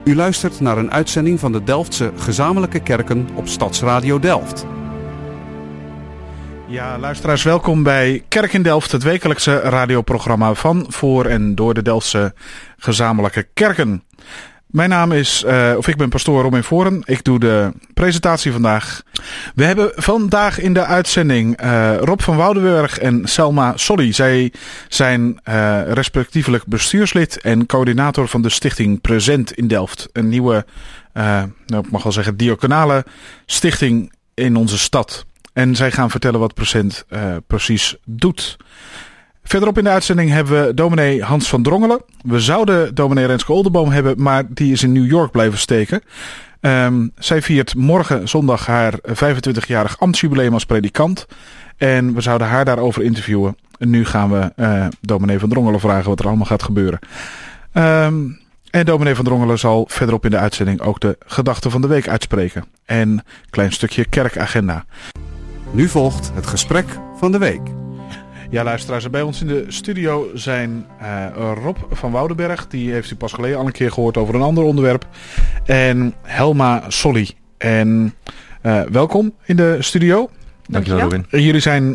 U luistert naar een uitzending van de Delftse Gezamenlijke Kerken op Stadsradio Delft. Ja, luisteraars, welkom bij Kerk in Delft, het wekelijkse radioprogramma van, voor en door de Delftse Gezamenlijke Kerken. Mijn naam is, ik ben pastoor Robin Voren. Ik doe de presentatie vandaag. We hebben vandaag in de uitzending Rob van Woudenberg en Selma Solly. Zij zijn respectievelijk bestuurslid en coördinator van de stichting Present in Delft. Een nieuwe, ik mag wel zeggen, diaconale stichting in onze stad. En zij gaan vertellen wat Present precies doet. Verderop in de uitzending hebben we dominee Hans van Drongelen. We zouden dominee Renske Oldenboom hebben, maar die is in New York blijven steken. Zij viert morgen zondag haar 25-jarig ambtsjubileum als predikant. En we zouden haar daarover interviewen. En nu gaan we dominee van Drongelen vragen wat er allemaal gaat gebeuren. En dominee van Drongelen zal verderop in de uitzending ook de gedachte van de week uitspreken. En een klein stukje kerkagenda. Nu volgt het gesprek van de week. Ja, luisteraars, bij ons in de studio zijn Rob van Woudenberg. Die heeft u pas geleden al een keer gehoord over een ander onderwerp. En Selma Solly. En welkom in de studio. Dankjewel, Robin. Jullie zijn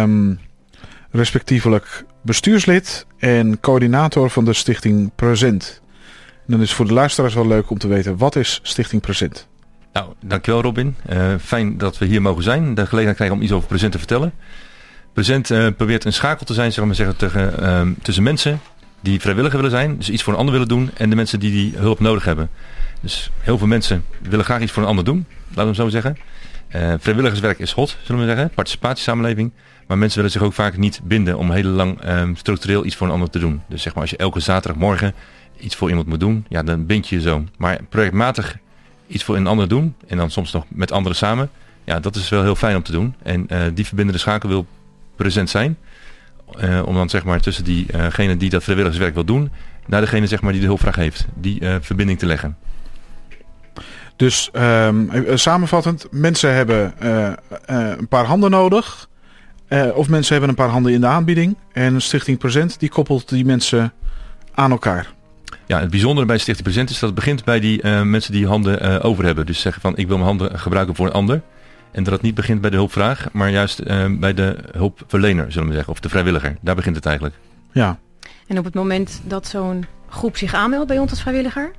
respectievelijk bestuurslid en coördinator van de stichting Present. En dan is voor de luisteraars wel leuk om te weten, wat is Stichting Present? Nou, dankjewel Robin. Fijn dat we hier mogen zijn. De gelegenheid krijgen om iets over Present te vertellen. Present probeert een schakel te zijn, zeg maar zeggen, tussen mensen die vrijwilliger willen zijn, dus iets voor een ander willen doen, en de mensen die hulp nodig hebben. Dus heel veel mensen willen graag iets voor een ander doen, laten we zo zeggen. Vrijwilligerswerk is hot, zullen we zeggen, participatiesamenleving. Maar mensen willen zich ook vaak niet binden om heel lang structureel iets voor een ander te doen. Dus zeg maar, als je elke zaterdagmorgen iets voor iemand moet doen, ja, dan bind je je zo. Maar projectmatig iets voor een ander doen, en dan soms nog met anderen samen, ja, dat is wel heel fijn om te doen. En die verbindende schakel wil Present zijn. Om dan zeg maar tussen diegene die dat vrijwilligerswerk wil doen, naar degene zeg maar die de hulpvraag heeft. Die verbinding te leggen. Dus samenvattend, mensen hebben een paar handen nodig. Of mensen hebben een paar handen in de aanbieding. En Stichting Present die koppelt die mensen aan elkaar. Ja, het bijzondere bij Stichting Present is dat het begint bij die mensen die handen over hebben. Dus zeggen van, ik wil mijn handen gebruiken voor een ander. En dat het niet begint bij de hulpvraag, maar juist bij de hulpverlener, zullen we zeggen. Of de vrijwilliger. Daar begint het eigenlijk. Ja. En op het moment dat zo'n groep zich aanmeldt bij ons als vrijwilliger,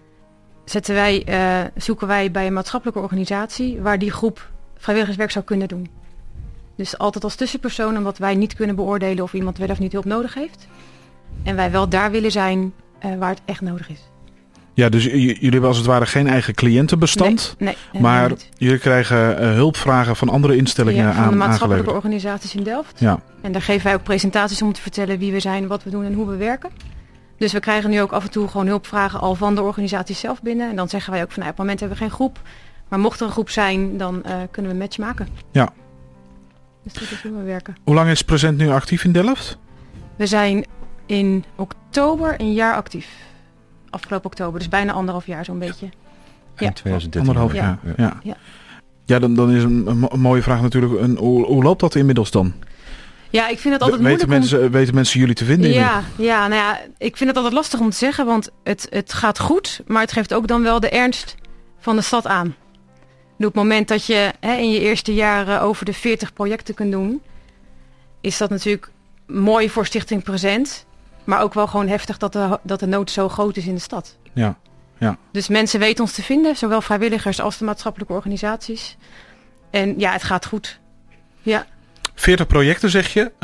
zoeken wij bij een maatschappelijke organisatie waar die groep vrijwilligerswerk zou kunnen doen. Dus altijd als tussenpersoon, omdat wij niet kunnen beoordelen of iemand wel of niet hulp nodig heeft. En wij wel daar willen zijn waar het echt nodig is. Ja, dus jullie hebben als het ware geen eigen cliëntenbestand. Nee, maar jullie krijgen hulpvragen van andere instellingen van de maatschappelijke aangeleverd. organisaties in Delft. Ja. En daar geven wij ook presentaties om te vertellen wie we zijn, wat we doen en hoe we werken. Dus we krijgen nu ook af en toe gewoon hulpvragen al van de organisatie zelf binnen. En dan zeggen wij ook van, op het moment hebben we geen groep. Maar mocht er een groep zijn, dan kunnen we een match maken. Ja. Dus dat is hoe we werken. Hoe lang is Present nu actief in Delft? We zijn in oktober een jaar actief. Afgelopen oktober, dus bijna 1,5 jaar zo'n beetje. Ja. 2013. 1,5 jaar, ja. Ja, dan is een mooie vraag natuurlijk, hoe loopt dat inmiddels dan? Ja, ik vind het altijd moeilijk weten mensen jullie te vinden? Ik vind het altijd lastig om te zeggen, want het gaat goed, maar het geeft ook dan wel de ernst van de stad aan. Op het moment dat je in je eerste jaren over de 40 projecten kunt doen, is dat natuurlijk mooi voor Stichting Present, maar ook wel gewoon heftig dat de nood zo groot is in de stad. Ja. Ja. Dus mensen weten ons te vinden, zowel vrijwilligers als de maatschappelijke organisaties. En ja, het gaat goed. Ja. 40 projecten zeg je.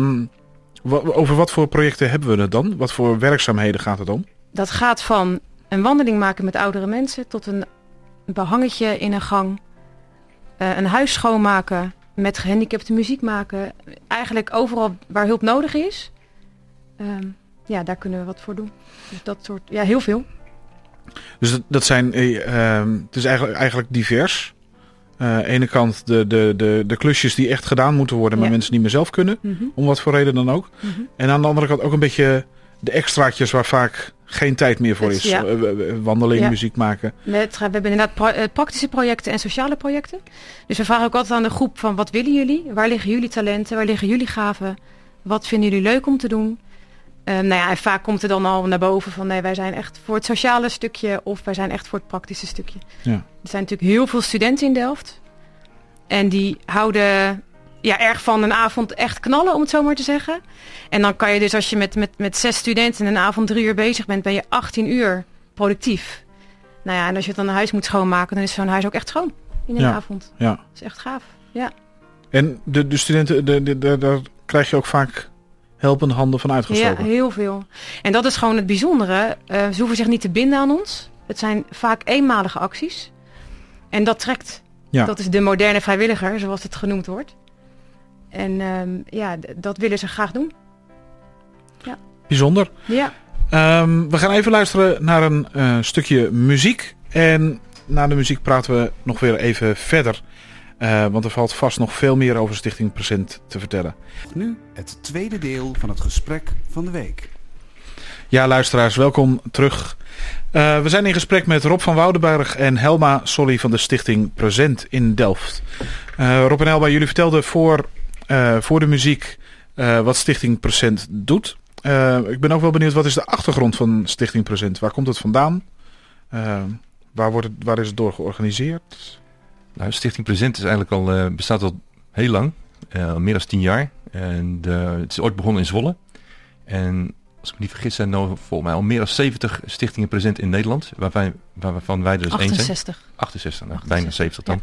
Over wat voor projecten hebben we het dan? Wat voor werkzaamheden gaat het om? Dat gaat van een wandeling maken met oudere mensen tot een behangetje in een gang. Een huis schoonmaken, met gehandicapten muziek maken. Eigenlijk overal waar hulp nodig is. Daar kunnen we wat voor doen. Dus dat soort, heel veel. Dus dat zijn, het is eigenlijk divers. Aan de ene kant de klusjes die echt gedaan moeten worden, maar mensen niet meer zelf kunnen. Mm-hmm. Om wat voor reden dan ook. Mm-hmm. En aan de andere kant ook een beetje de extraatjes waar vaak geen tijd meer voor is. Ja. Wandeling, muziek maken. We hebben inderdaad praktische projecten en sociale projecten. Dus we vragen ook altijd aan de groep van, wat willen jullie? Waar liggen jullie talenten? Waar liggen jullie gaven? Wat vinden jullie leuk om te doen? En vaak komt er dan al naar boven van nee, wij zijn echt voor het sociale stukje of wij zijn echt voor het praktische stukje. Ja. Er zijn natuurlijk heel veel studenten in Delft. En die houden erg van een avond echt knallen, om het zo maar te zeggen. En dan kan je dus als je met 6 studenten een avond 3 uur bezig bent, ben je 18 uur productief. En als je het dan een huis moet schoonmaken, dan is zo'n huis ook echt schoon in een avond. Ja. Dat is echt gaaf. Ja. En de studenten, daar krijg je ook vaak helpende handen van uitgestoken. Ja, heel veel. En dat is gewoon het bijzondere. Ze hoeven zich niet te binden aan ons. Het zijn vaak eenmalige acties. En dat trekt. Ja. Dat is de moderne vrijwilliger, zoals het genoemd wordt. En dat willen ze graag doen. Ja. Bijzonder. Ja. We gaan even luisteren naar een stukje muziek. En na de muziek praten we nog weer even verder. Want er valt vast nog veel meer over Stichting Present te vertellen. Nu het tweede deel van het gesprek van de week. Ja, luisteraars, welkom terug. We zijn in gesprek met Rob van Woudenberg en Helma Solly van de Stichting Present in Delft. Rob en Helma, jullie vertelden voor de muziek wat Stichting Present doet. Ik ben ook wel benieuwd, wat is de achtergrond van Stichting Present? Waar komt het vandaan? Waar is het door georganiseerd? Nou, Stichting Present is eigenlijk bestaat al heel lang. Meer dan 10 jaar. En het is ooit begonnen in Zwolle. En als ik me niet vergis zijn er volgens mij al meer dan 70 stichtingen present in Nederland. Waarvan wij er dus 1 zijn. 68, bijna 70 dan.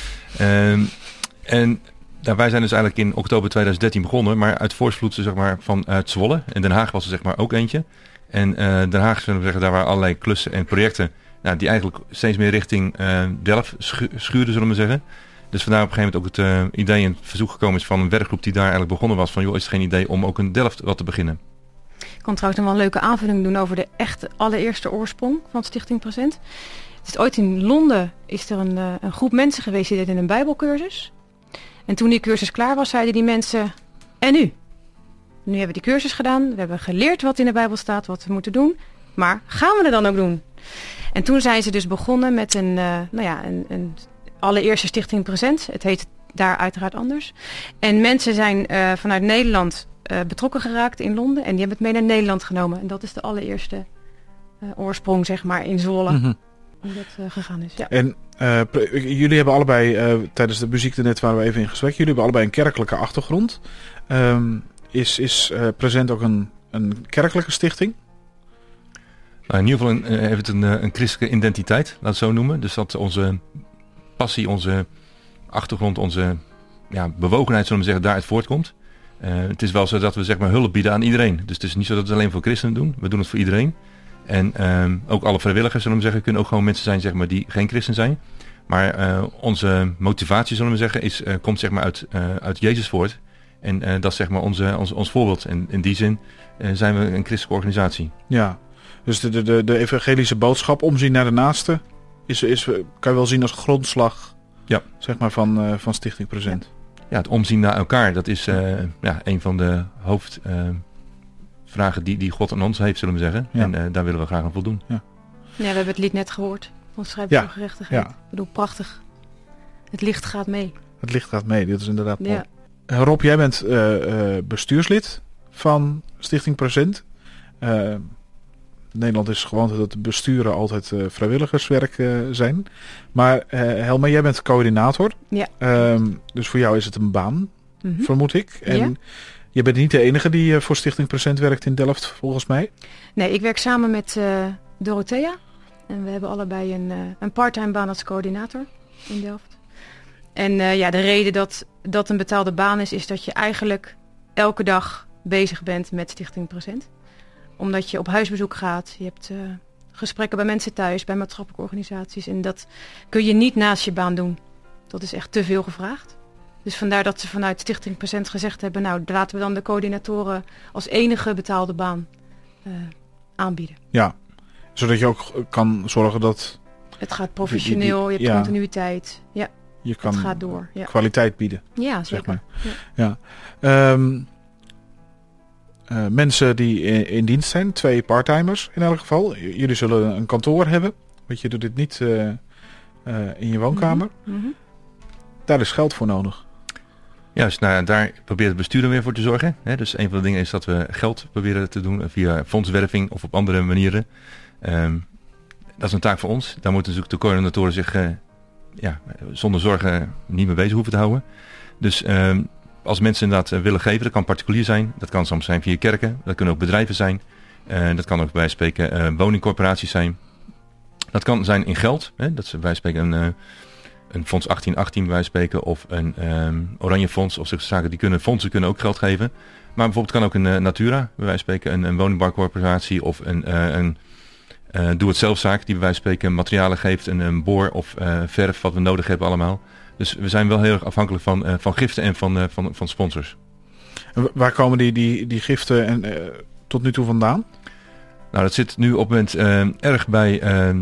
Ja. Wij zijn dus eigenlijk in oktober 2013 begonnen. Maar uit voortvloed zeg maar, vanuit Zwolle. En Den Haag was er zeg maar ook eentje. En Den Haag, zullen we zeggen, daar waren allerlei klussen en projecten. Die eigenlijk steeds meer richting Delft schuurden, zullen we zeggen. Dus vandaar op een gegeven moment ook het idee en het verzoek gekomen is van een werkgroep die daar eigenlijk begonnen was. Van joh, is het geen idee om ook in Delft wat te beginnen? Ik kan trouwens nog wel een leuke aanvulling doen over de echte allereerste oorsprong van Stichting Present. Het is ooit in Londen is er een groep mensen geweest die deden een bijbelcursus. En toen die cursus klaar was, zeiden die mensen, en nu? Nu hebben we die cursus gedaan, we hebben geleerd wat in de Bijbel staat, wat we moeten doen. Maar gaan we het dan ook doen? En toen zijn ze dus begonnen met een allereerste Stichting Present. Het heet daar uiteraard anders. En mensen zijn vanuit Nederland betrokken geraakt in Londen. En die hebben het mee naar Nederland genomen. En dat is de allereerste oorsprong, zeg maar, in Zwolle. Mm-hmm. Hoe dat gegaan is. Ja. En jullie hebben allebei, tijdens de muziek net waren we even in gesprek. Jullie hebben allebei een kerkelijke achtergrond. Is Present ook een kerkelijke stichting? Nou, in ieder geval heeft het een christelijke identiteit, laat het zo noemen. Dus dat onze passie, onze achtergrond, onze bewogenheid, zullen we zeggen, daaruit voortkomt. Het is wel zo dat we zeg maar hulp bieden aan iedereen. Dus het is niet zo dat we het alleen voor christenen doen. We doen het voor iedereen. En ook alle vrijwilligers, zullen we zeggen, kunnen ook gewoon mensen zijn zeg maar, die geen christen zijn. Maar onze motivatie, zullen we zeggen, komt zeg maar, uit Jezus voort. En dat is zeg maar ons voorbeeld. En in die zin zijn we een christelijke organisatie. Ja. Dus de evangelische boodschap, omzien naar de naaste, kan je wel zien als grondslag zeg maar, van Stichting Present. Ja, het omzien naar elkaar, dat is een van de hoofdvragen die God aan ons heeft, zullen we zeggen. Ja. En daar willen we graag aan voldoen. Ja, we hebben het lied net gehoord van Strijd voor Gerechtigheid. Ja. Ik bedoel, prachtig. Het licht gaat mee. Het licht gaat mee, dit is inderdaad mooi. Rob, jij bent bestuurslid van Stichting Present. Nederland is gewoonte dat de besturen altijd vrijwilligerswerk zijn. Maar Helma, jij bent coördinator. Ja. Dus voor jou is het een baan, vermoed ik. En je bent niet de enige die voor Stichting Present werkt in Delft, volgens mij. Nee, ik werk samen met Dorothea. En we hebben allebei een parttime baan als coördinator in Delft. En de reden dat een betaalde baan is dat je eigenlijk elke dag bezig bent met Stichting Present. Omdat je op huisbezoek gaat. Je hebt gesprekken bij mensen thuis, bij maatschappelijke organisaties. En dat kun je niet naast je baan doen. Dat is echt te veel gevraagd. Dus vandaar dat ze vanuit Stichting Present gezegd hebben, nou, laten we dan de coördinatoren als enige betaalde baan aanbieden. Ja, zodat je ook kan zorgen dat... Het gaat professioneel, je hebt continuïteit. Ja, je kan het gaat door. Ja. Kwaliteit bieden. Ja, zeker. Zeg maar. Ja. Mensen die in dienst zijn, 2 parttimers in elk geval. Jullie zullen een kantoor hebben, want je doet dit niet in je woonkamer. Mm-hmm. Daar is geld voor nodig. Juist, daar probeert het bestuur weer voor te zorgen. Dus een van de dingen is dat we geld proberen te doen via fondswerving of op andere manieren. Dat is een taak voor ons. Daar moeten natuurlijk de coördinatoren zich zonder zorgen niet mee bezig hoeven te houden. Dus als mensen inderdaad willen geven, dat kan particulier zijn. Dat kan soms zijn via kerken. Dat kunnen ook bedrijven zijn. Dat kan ook bij spreken woningcorporaties zijn. Dat kan zijn in geld. Dat ze bij spreken een fonds 1818 bij wijze van spreken of een oranje fonds of zulke zaken. Fondsen kunnen ook geld geven. Maar bijvoorbeeld kan ook een Natura bij wijze van spreken een woningbouwcorporatie of een doe-het-zelfzaak die bij wijze van spreken materialen geeft, een boor of verf wat we nodig hebben allemaal. Dus we zijn wel heel erg afhankelijk van giften en van sponsors. Waar komen die giften tot nu toe vandaan? Nou, dat zit nu op het moment erg bij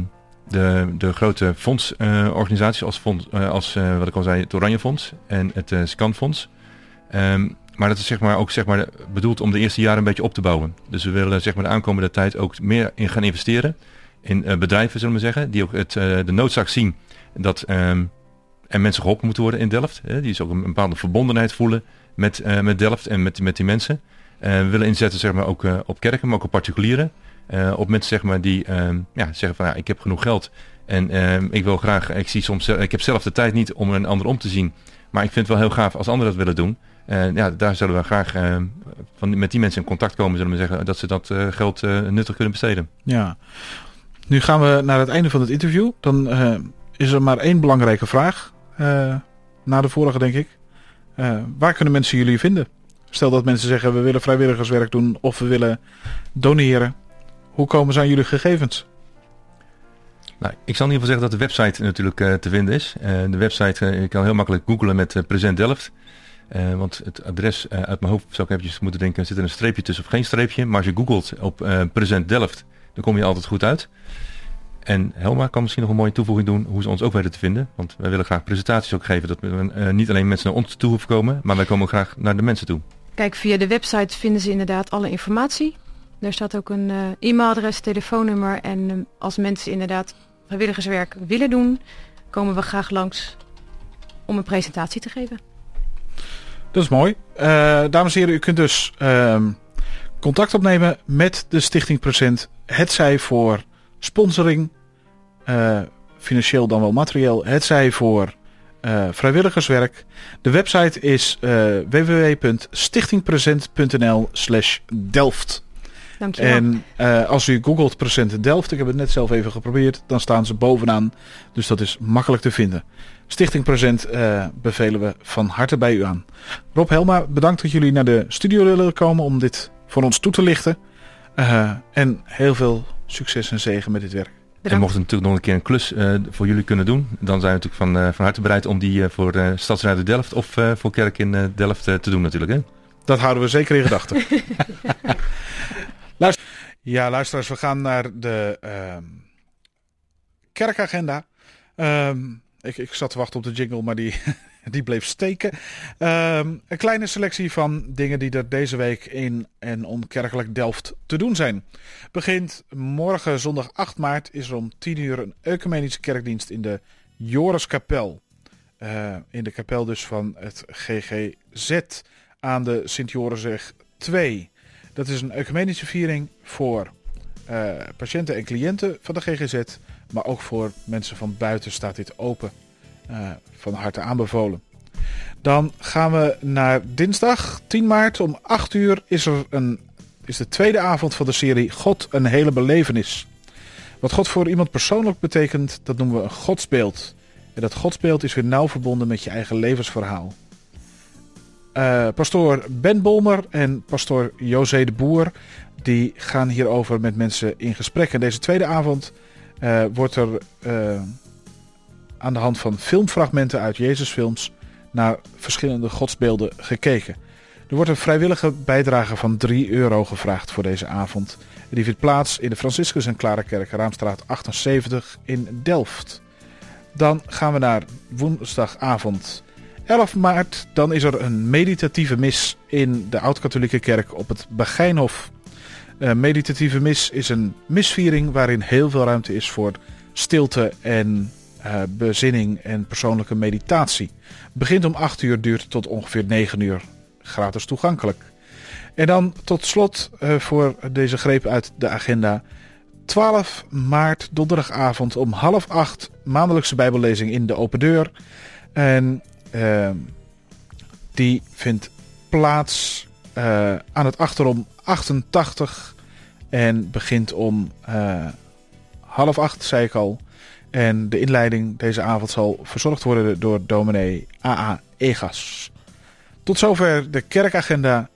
de grote fondsorganisaties als wat ik al zei, het Oranje Fonds en het Scanfonds. Maar dat is ook bedoeld om de eerste jaren een beetje op te bouwen. Dus we willen de aankomende tijd ook meer in gaan investeren. In bedrijven, zullen we zeggen, die ook de noodzaak zien dat er mensen geholpen moeten worden in Delft. Die dus ook een bepaalde verbondenheid voelen met Delft en met die mensen. We willen inzetten ook op kerken, maar ook op particulieren. Op mensen die zeggen van ik heb genoeg geld en ik wil graag, ik heb zelf de tijd niet om een ander om te zien. Maar ik vind het wel heel gaaf als anderen dat willen doen. Daar zullen we graag met die mensen in contact komen, zullen we zeggen, dat ze dat geld nuttig kunnen besteden. Ja. Nu gaan we naar het einde van het interview. Dan is er maar één belangrijke vraag. Na de vorige, denk ik. Waar kunnen mensen jullie vinden? Stel dat mensen zeggen, we willen vrijwilligerswerk doen of we willen doneren. Hoe komen ze aan jullie gegevens? Nou, ik zal in ieder geval zeggen dat de website natuurlijk te vinden is. De website, je kan heel makkelijk googlen met Present Delft. Want het adres uit mijn hoofd zou ik eventjes moeten denken, zit er een streepje tussen of geen streepje. Maar als je googelt op Present Delft, dan kom je altijd goed uit. En Helma kan misschien nog een mooie toevoeging doen hoe ze ons ook weten te vinden. Want wij willen graag presentaties ook geven. Dat we niet alleen mensen naar ons toe hoeven komen, maar wij komen ook graag naar de mensen toe. Kijk, via de website vinden ze inderdaad alle informatie. Daar staat ook een e-mailadres, telefoonnummer. En als mensen inderdaad vrijwilligerswerk willen doen, komen we graag langs om een presentatie te geven. Dat is mooi. Dames en heren, u kunt dus contact opnemen met de Stichting Present. Hetzij voor sponsoring, financieel dan wel materieel. Hetzij voor vrijwilligerswerk. De website is www.stichtingpresent.nl/Delft. Dankjewel. En als u googelt Present Delft, ik heb het net zelf even geprobeerd, dan staan ze bovenaan. Dus dat is makkelijk te vinden. Stichting Present bevelen we van harte bij u aan. Rob, Helma, bedankt dat jullie naar de studio willen komen om dit voor ons toe te lichten. En heel veel succes en zegen met dit werk. Bedankt. En mocht het natuurlijk nog een keer een klus voor jullie kunnen doen, dan zijn we natuurlijk van harte bereid om die voor Stadsradio Delft of voor Kerk in Delft te doen natuurlijk. Hè? Dat houden we zeker in gedachten. Luisteraars, we gaan naar de kerkagenda. Ik zat te wachten op de jingle, maar die bleef steken. Een kleine selectie van dingen die er deze week in en om kerkelijk Delft te doen zijn. Begint morgen zondag 8 maart is er om 10 uur een ecumenische kerkdienst in de Joriskapel. In de kapel dus van het GGZ aan de Sint-Jorisweg 2. Dat is een ecumenische viering voor patiënten en cliënten van de GGZ. Maar ook voor mensen van buiten staat dit open. Van harte aanbevolen. Dan gaan we naar dinsdag 10 maart om 8 uur is de tweede avond van de serie God een hele belevenis. Wat God voor iemand persoonlijk betekent, dat noemen we een godsbeeld. En dat godsbeeld is weer nauw verbonden met je eigen levensverhaal. Pastoor Ben Bolmer en pastoor José de Boer, die gaan hierover met mensen in gesprek. En deze tweede avond wordt er aan de hand van filmfragmenten uit Jezusfilms naar verschillende godsbeelden gekeken. Er wordt een vrijwillige bijdrage van €3 gevraagd voor deze avond. En die vindt plaats in de Franciscus en Clarakerk, Raamstraat 78 in Delft. Dan gaan we naar woensdagavond 11 maart. Dan is er een meditatieve mis in de Oud-Katholieke Kerk op het Begijnhof. Meditatieve mis is een misviering waarin heel veel ruimte is voor stilte en bezinning en persoonlijke meditatie. Begint om 8 uur, duurt tot ongeveer 9 uur. Gratis toegankelijk. En dan tot slot voor deze greep uit de agenda. 12 maart, donderdagavond om 7:30 maandelijkse bijbellezing in de Open Deur. En die vindt plaats aan het achterom 88 en begint om 7:30, zei ik al. En de inleiding deze avond zal verzorgd worden door dominee A.A. Egas. Tot zover de kerkagenda.